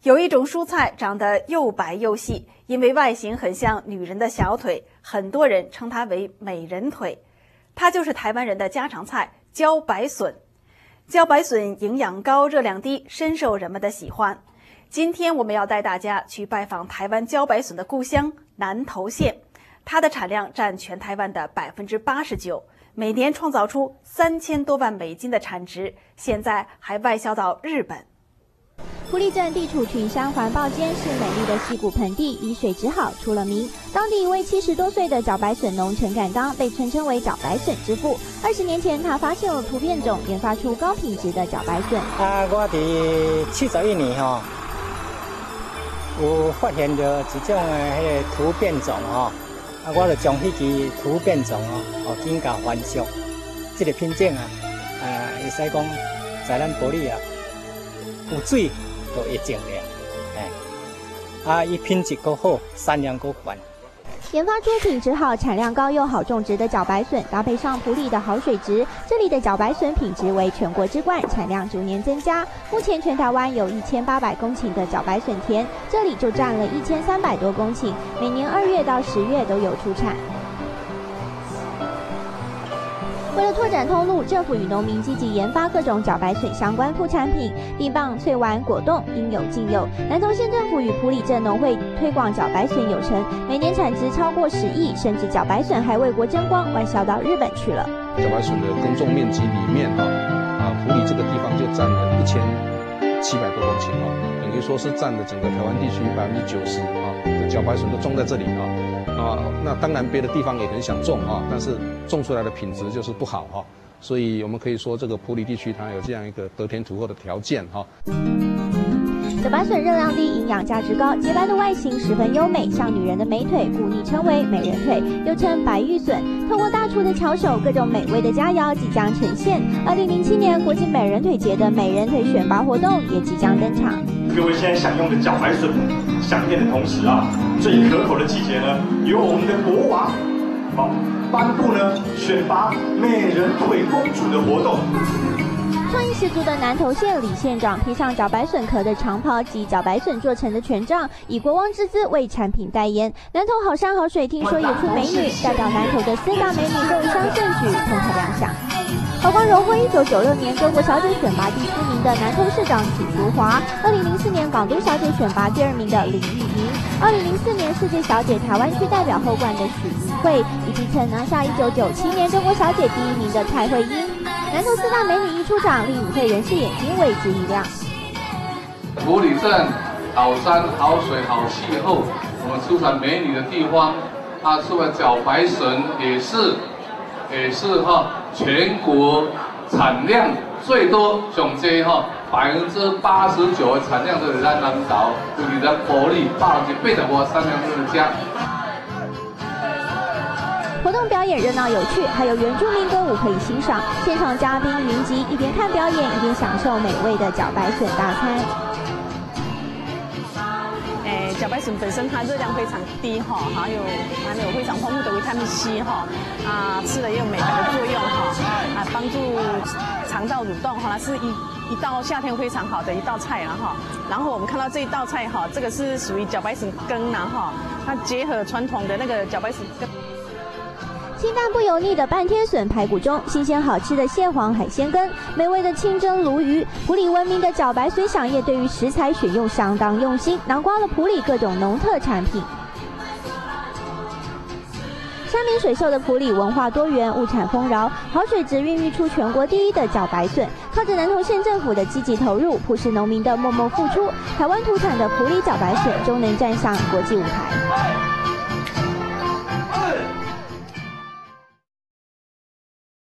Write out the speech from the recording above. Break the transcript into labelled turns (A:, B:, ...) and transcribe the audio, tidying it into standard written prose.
A: 有一种蔬菜长得又白又细，因为外形很像女人的小腿，很多人称它为美人腿。它就是台湾人的家常菜茭白笋。茭白笋营养高，热量低，深受人们的喜欢。今天我们要带大家去拜访台湾茭白笋的故乡南投县，它的产量占全台湾的89%，每年创造出3000多万美金的产值，现在还外销到日本。
B: 埔里镇地处群山环抱间，是美丽的溪谷盆地，以水质好出了名。当地一位70多岁的茭白笋农陈敢当被称为茭白笋之父。20年前，他发现了突变种，研发出高品质的茭白笋。
C: 我伫71年有发现到一种的突变种我就将迄支突变种紧加繁殖。这个品种会使讲在咱埔里有水都会种的，伊品质够好，产量够高。
B: 研发出品质好、产量高又好种植的茭白笋，搭配上埔里的好水质，这里的茭白笋品质为全国之冠，产量逐年增加。目前全台湾有1800公顷的茭白笋田，这里就占了1300多公顷，每年2月到10月都有出产。为了拓展通路，政府与农民积极研发各种茭白笋相关副产品，冰棒、脆丸、果冻应有尽有。南投县政府与埔里镇农会推广茭白笋有成，每年产值超过10亿，甚至茭白笋还为国争光，外销到日本去了。
D: 茭白笋的耕种面积里面埔里这个地方就占了1700多公顷等于说是占了整个台湾地区90%的茭白笋都种在这里那当然别的地方也很想种但是种出来的品质就是不好所以我们可以说这个埔里地区它有这样一个得天独厚的条件
B: 茭白笋热量低，营养价值高，洁白的外形十分优美，像女人的美腿，故昵称为美人腿，又称白玉笋。透过大厨的巧手，各种美味的佳肴即将呈现。2007年国际美人腿节的美人腿选拔活动也即将登场。
E: 各位现在享用的茭白笋，香甜的同时最可口的季节呢，由我们的国王颁布呢选拔美人腿公主的活动。
B: 创意十足的南投县李县长披上茭白笋壳的长袍及茭白笋做成的权杖，以国王之姿为产品代言。南投好山好水，听说也出美女，代表南投的4大美女都一相盛举，同台亮相。曝光荣获1996年中国小姐选拔第4名的南投市长许淑华，2004年港都小姐选拔第2名的林玉莹，2004年世界小姐台湾区代表后冠的许怡慧，以及曾拿下1997年中国小姐第1名的蔡慧英。南投4大美女一出场，令与会人士眼睛为之一亮。
F: 埔里镇好山好水好气候，我们出产美女的地方，它出了茭白笋也是全国产量最多，上最89%的产量都是咱南投，就是咱埔里85%产量都是这。
B: 活动表演热闹有趣，还有原住民歌舞可以欣赏。现场嘉宾云集，一边看表演，一边享受美味的茭白笋大餐。
G: 茭白笋本身它热量非常低还有含有非常丰富的维他命 C 吃了也有美白的作用帮助肠道蠕动它是一道夏天非常好的一道菜然后我们看到这一道菜这个是属于茭白笋羹它结合传统的那个茭白笋羹。
B: 清淡不油腻的半天笋排骨中，新鲜好吃的蟹黄海鲜羹，美味的清蒸鲈鱼。埔里闻名的茭白笋饗业对于食材选用相当用心，囊括了埔里各种农特产品。山明水秀的埔里文化多元，物产丰饶，好水质孕育出全国第一的茭白笋。靠着南投县政府的积极投入，埔市农民的默默付出，台湾土产的埔里茭白笋终能站上国际舞台。